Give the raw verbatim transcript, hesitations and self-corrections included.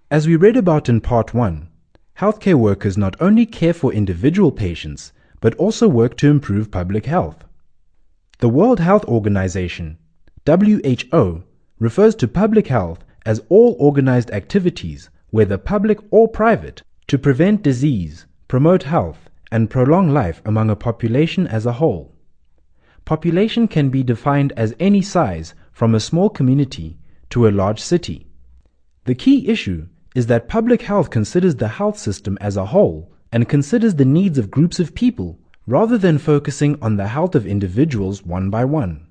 As we read about in part one, healthcare workers not only care for individual patients, but also work to improve public health. The World Health Organization, W H O, refers to public health as all organized activities, whether public or private, to prevent disease, promote health, and prolong life among a population as a whole. Population can be defined as any size, from a small community to a large city. The key issue is that public health considers the health system as a whole and considers the needs of groups of people rather than focusing on the health of individuals one by one.